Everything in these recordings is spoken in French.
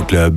au club.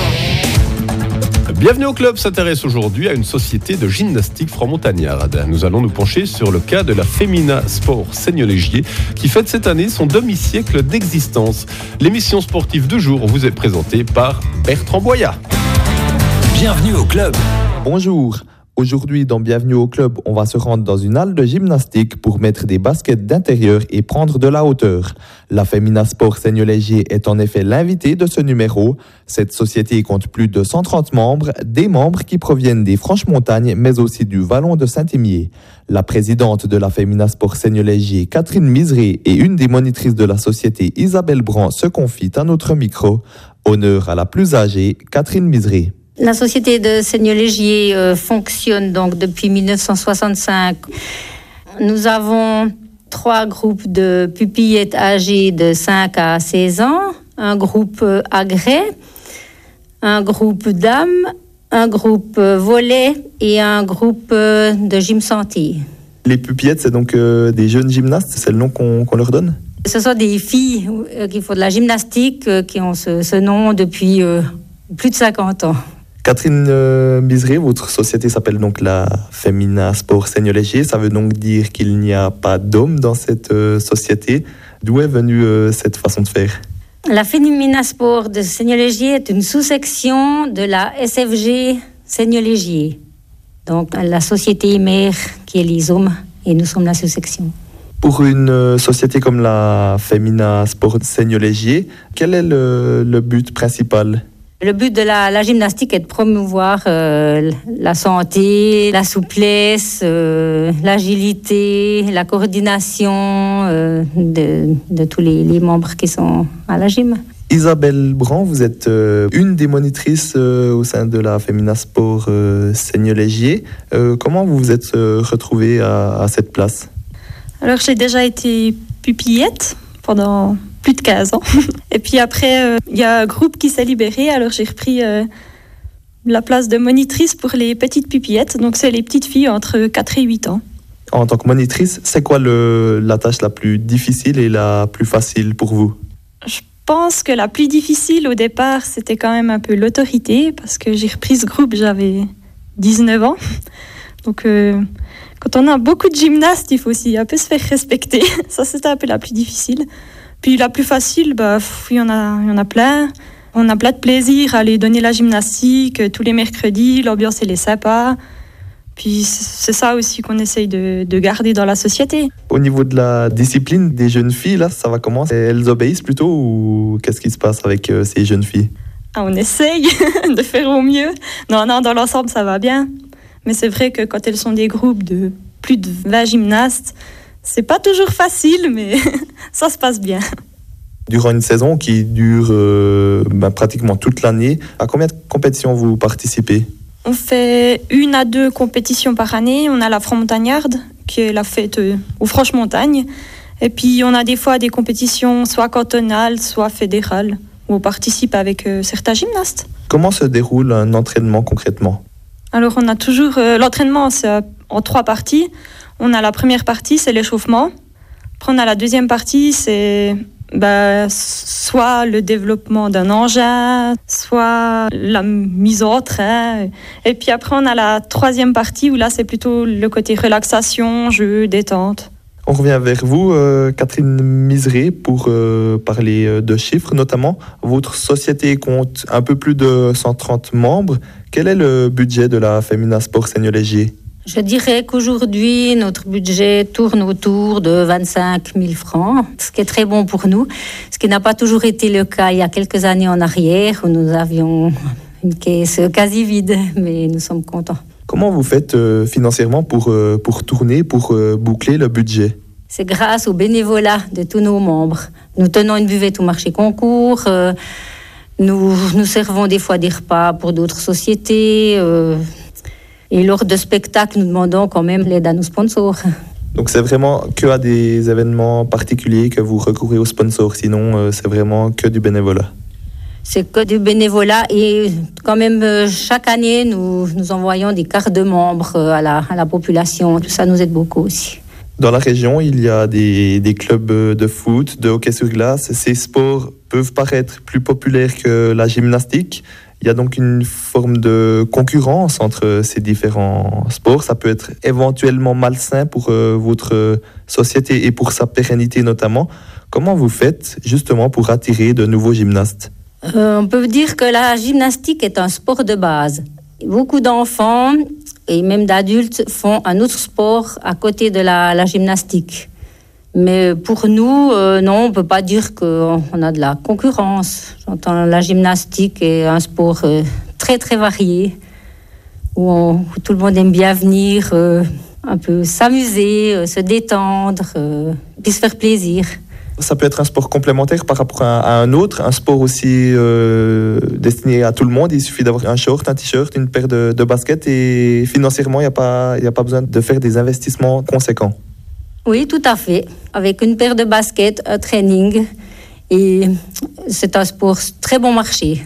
Bienvenue au club s'intéresse aujourd'hui à une société de gymnastique franc-montagnarde. Nous allons nous pencher sur le cas de la Femina Sport Seigneur-Légier qui fête cette année son demi-siècle d'existence. L'émission sportive du jour vous est présentée par Bertrand Boyat. Bienvenue au club. Bonjour. Aujourd'hui, dans Bienvenue au club, on va se rendre dans une halle de gymnastique pour mettre des baskets d'intérieur et prendre de la hauteur. La Femina Sport Seigneur-Légier est en effet l'invité de ce numéro. Cette société compte plus de 130 membres, des membres qui proviennent des Franches-Montagnes, mais aussi du Vallon de Saint-Imier. La présidente de la Femina Sport Seigneur-Légier, Catherine Miseré, et une des monitrices de la société, Isabelle Brand, se confient à notre micro. Honneur à la plus âgée, Catherine Miseré. La société de Seigneur-Légier fonctionne donc depuis 1965. Nous avons 3 groupes de pupillettes âgées de 5 à 16 ans, un groupe agrès, un groupe dames, un groupe volley et un groupe de gym santé. Les pupillettes, c'est donc des jeunes gymnastes, c'est le nom qu'on leur donne ? Ce sont des filles qui font de la gymnastique, qui ont ce nom depuis plus de 50 ans. Catherine Miseré, votre société s'appelle donc la Femina Sport Seigneur-Légier. Ça veut donc dire qu'il n'y a pas d'hommes dans cette société. D'où est venue cette façon de faire ? La Femina Sport de Seigneur-Légier est une sous-section de la SFG Seigneur-Légier. Donc la société mère qui est les hommes et nous sommes la sous-section. Pour une société comme la Femina Sport Seigneur-Légier, quel est le but principal ? Le but de la gymnastique est de promouvoir la santé, la souplesse, l'agilité, la coordination de tous les membres qui sont à la gym. Isabelle Brand, vous êtes une des monitrices au sein de la Femina Sport Seigneur-Légier. Comment vous vous êtes retrouvée à cette place ? Alors j'ai déjà été pupillette pendant plus de 15 ans. Et puis après, il y a un groupe qui s'est libéré, alors j'ai repris la place de monitrice pour les petites pupillettes. Donc c'est les petites filles entre 4 et 8 ans. En tant que monitrice, c'est quoi la tâche la plus difficile et la plus facile pour vous ? Je pense que la plus difficile au départ, c'était quand même un peu l'autorité, parce que j'ai repris ce groupe, j'avais 19 ans. Donc quand on a beaucoup de gymnastes, il faut aussi un peu se faire respecter. Ça, c'était un peu la plus difficile. Puis la plus facile, il y en a plein. On a plein de plaisir à aller donner la gymnastique tous les mercredis. L'ambiance, elle est sympa. Puis c'est ça aussi qu'on essaye de garder dans la société. Au niveau de la discipline des jeunes filles, là, ça va comment ? Elles obéissent plutôt ou qu'est-ce qui se passe avec ces jeunes filles ? On essaye de faire au mieux. Non, dans l'ensemble, ça va bien. Mais c'est vrai que quand elles sont des groupes de plus de 20 gymnastes, c'est pas toujours facile, mais ça se passe bien. Durant une saison qui dure pratiquement toute l'année, à combien de compétitions vous participez ? On fait 1 à 2 compétitions par année. On a la Franc-Montagnarde, qui est la fête aux Franches-Montagnes. Et puis on a des fois des compétitions soit cantonales, soit fédérales, où on participe avec certains gymnastes. Comment se déroule un entraînement concrètement ? Alors on a toujours... l'entraînement, c'est en 3 parties. On a la première partie, c'est l'échauffement. Après, on a la deuxième partie, c'est soit le développement d'un engin, soit la mise en train. Et puis après, on a la troisième partie, où là, c'est plutôt le côté relaxation, jeu, détente. On revient vers vous, Catherine Miseré, pour parler de chiffres notamment. Votre société compte un peu plus de 130 membres. Quel est le budget de la Femina Sport Seigneur-Légier ? Je dirais qu'aujourd'hui, notre budget tourne autour de 25 000 francs, ce qui est très bon pour nous, ce qui n'a pas toujours été le cas il y a quelques années en arrière, où nous avions une caisse quasi vide, mais nous sommes contents. Comment vous faites financièrement pour tourner, pour boucler le budget ? C'est grâce au bénévolat de tous nos membres. Nous tenons une buvette au marché concours, nous servons des fois des repas pour d'autres sociétés, et lors de spectacles, nous demandons quand même l'aide à nos sponsors. Donc c'est vraiment que à des événements particuliers que vous recourez aux sponsors, sinon c'est vraiment que du bénévolat. C'est que du bénévolat et quand même chaque année nous envoyons des cartes de membres à la population. Tout ça nous aide beaucoup aussi. Dans la région, il y a des clubs de foot, de hockey sur glace. Ces sports peuvent paraître plus populaires que la gymnastique. Il y a donc une forme de concurrence entre ces différents sports. Ça peut être éventuellement malsain pour votre société et pour sa pérennité notamment. Comment vous faites justement pour attirer de nouveaux gymnastes ? On peut dire que la gymnastique est un sport de base. Beaucoup d'enfants et même d'adultes font un autre sport à côté de la gymnastique. Mais pour nous, non, on ne peut pas dire qu'on a de la concurrence. J'entends la gymnastique est un sport très très varié, où tout le monde aime bien venir un peu s'amuser, se détendre, puis se faire plaisir. Ça peut être un sport complémentaire par rapport à un autre, un sport aussi destiné à tout le monde. Il suffit d'avoir un short, un t-shirt, une paire de baskets et financièrement, il n'y a pas besoin de faire des investissements conséquents. Oui, tout à fait. Avec une paire de baskets, un training, et c'est un sport très bon marché.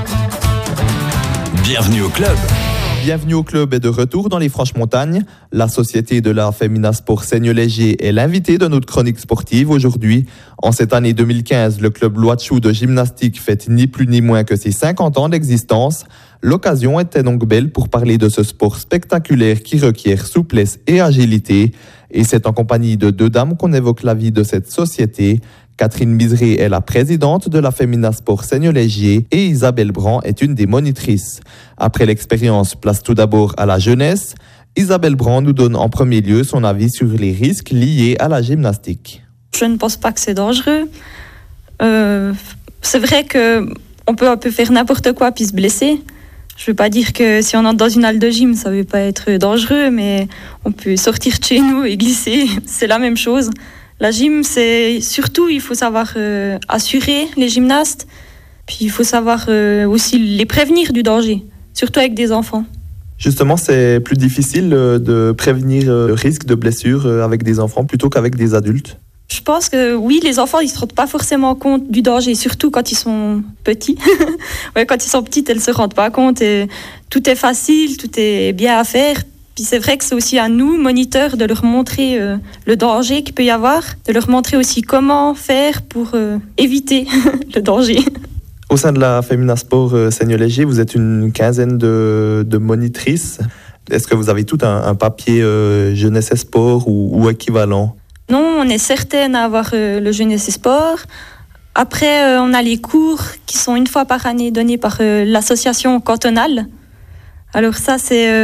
Bienvenue au club. Bienvenue au club est de retour dans les Franches-Montagnes. La société de la Femina Sport Seigneur-Léger est l'invité de notre chronique sportive aujourd'hui. En cette année 2015, le club Loitchou de gymnastique fête ni plus ni moins que ses 50 ans d'existence. L'occasion était donc belle pour parler de ce sport spectaculaire qui requiert souplesse et agilité. Et c'est en compagnie de deux dames qu'on évoque la vie de cette société. Catherine Miseré est la présidente de la Femina Sport Seigneur-Léger et Isabelle Brand est une des monitrices. Après l'expérience, place tout d'abord à la jeunesse. Isabelle Brand nous donne en premier lieu son avis sur les risques liés à la gymnastique. Je ne pense pas que c'est dangereux. C'est vrai qu'on peut un peu faire n'importe quoi puis se blesser. Je ne veux pas dire que si on entre dans une halle de gym, ça ne veut pas être dangereux, mais on peut sortir de chez nous et glisser. C'est la même chose. La gym, c'est surtout, il faut savoir assurer les gymnastes, puis il faut savoir aussi les prévenir du danger, surtout avec des enfants. Justement, c'est plus difficile de prévenir le risque de blessure avec des enfants plutôt qu'avec des adultes. Je pense que oui, les enfants, ils ne se rendent pas forcément compte du danger, surtout quand ils sont petits. Ouais, quand ils sont petits, elles ne se rendent pas compte. Et tout est facile, tout est bien à faire. Puis c'est vrai que c'est aussi à nous, moniteurs, de leur montrer le danger qu'il peut y avoir, de leur montrer aussi comment faire pour éviter le danger. Au sein de la Femina Sport Seigneur-Léger, vous êtes une quinzaine de monitrices. Est-ce que vous avez tout un papier jeunesse et sport ou équivalent ? Non, on est certaine à avoir le jeunesse et sport. Après, on a les cours qui sont une fois par année donnés par l'association cantonale. Alors ça,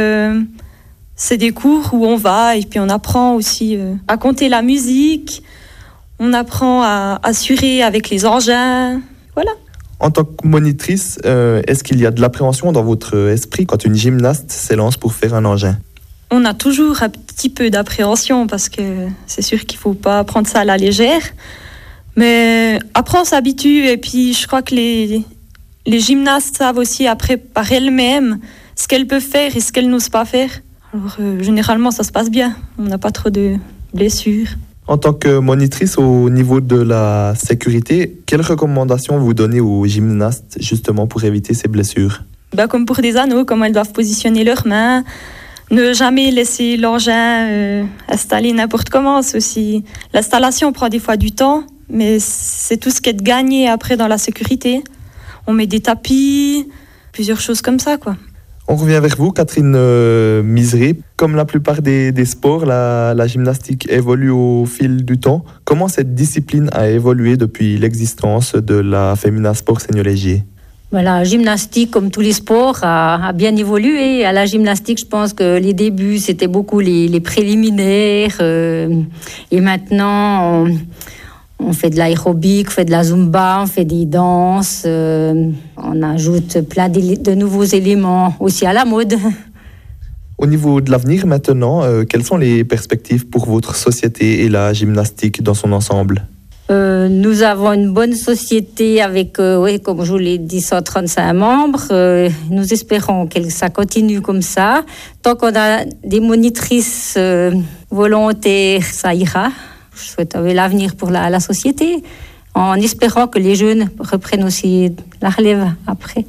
c'est des cours où on va et puis on apprend aussi à compter la musique, on apprend à assurer avec les engins, voilà. En tant que monitrice, est-ce qu'il y a de l'appréhension dans votre esprit quand une gymnaste s'élance pour faire un engin ? On a toujours un petit peu d'appréhension parce que c'est sûr qu'il ne faut pas prendre ça à la légère. Mais après, on s'habitue et puis je crois que les gymnastes savent aussi après par elles-mêmes ce qu'elles peuvent faire et ce qu'elles n'osent pas faire. Alors généralement, ça se passe bien. On n'a pas trop de blessures. En tant que monitrice au niveau de la sécurité, quelles recommandations vous donnez aux gymnastes justement pour éviter ces blessures ? Comme pour des anneaux, comment elles doivent positionner leurs mains. Ne jamais laisser l'engin installer n'importe comment. Aussi. L'installation prend des fois du temps, mais c'est tout ce qui est gagné après dans la sécurité. On met des tapis, plusieurs choses comme ça, quoi. On revient vers vous, Catherine Miseré. Comme la plupart des sports, la gymnastique évolue au fil du temps. Comment cette discipline a évolué depuis l'existence de la Femina Sport Seigneur-Léger ? La gymnastique, comme tous les sports, a bien évolué. À la gymnastique, je pense que les débuts, c'était beaucoup les préliminaires. Et maintenant, on fait de l'aérobic, on fait de la zumba, on fait des danses. On ajoute plein de nouveaux éléments aussi à la mode. Au niveau de l'avenir maintenant, quelles sont les perspectives pour votre société et la gymnastique dans son ensemble ? Nous avons une bonne société avec, comme je vous l'ai dit, 135 membres. Nous espérons que ça continue comme ça. Tant qu'on a des monitrices volontaires, ça ira. Je souhaite l'avenir pour la société, en espérant que les jeunes reprennent aussi la relève après.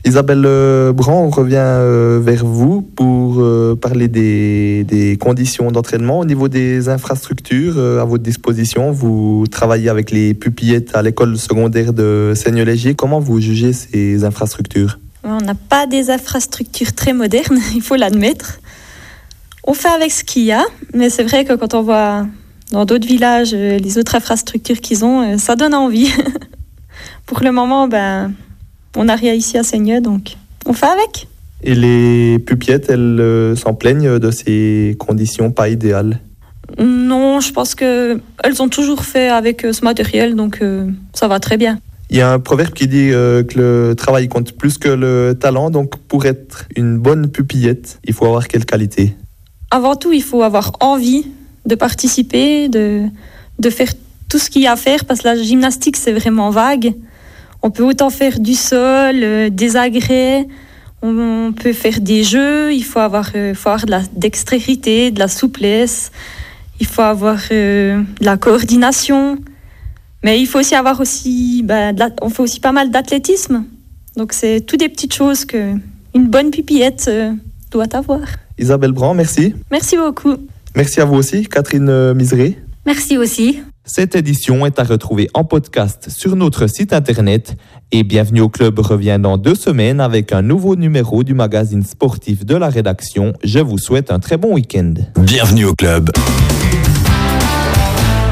Isabelle Brand, on revient vers vous pour parler des conditions d'entraînement. Au niveau des infrastructures à votre disposition, vous travaillez avec les pupillettes à l'école secondaire de Seignelay-Gier. Comment vous jugez ces infrastructures ? On n'a pas des infrastructures très modernes, il faut l'admettre. On fait avec ce qu'il y a, mais c'est vrai que quand on voit dans d'autres villages les autres infrastructures qu'ils ont, ça donne envie. Pour le moment, on n'a rien ici à Seigneux, donc on fait avec. Et les pupillettes, elles s'en plaignent de ces conditions pas idéales ? Non, je pense qu'elles ont toujours fait avec ce matériel, donc ça va très bien. Il y a un proverbe qui dit que le travail compte plus que le talent, donc pour être une bonne pupillette, il faut avoir quelle qualité ? Avant tout, il faut avoir envie de participer, de faire tout ce qu'il y a à faire, parce que la gymnastique, c'est vraiment vague. On peut autant faire du sol, des agrès, on peut faire des jeux, il faut avoir de la dextérité, de la souplesse, il faut avoir de la coordination, mais il faut aussi avoir on fait aussi pas mal d'athlétisme. Donc c'est toutes des petites choses qu'une bonne pupillette doit avoir. Isabelle Brand, merci. Merci beaucoup. Merci à vous aussi, Catherine Miseré. Merci aussi. Cette édition est à retrouver en podcast sur notre site internet et Bienvenue au Club revient dans 2 semaines avec un nouveau numéro du magazine sportif de la rédaction. Je vous souhaite un très bon week-end. Bienvenue au club.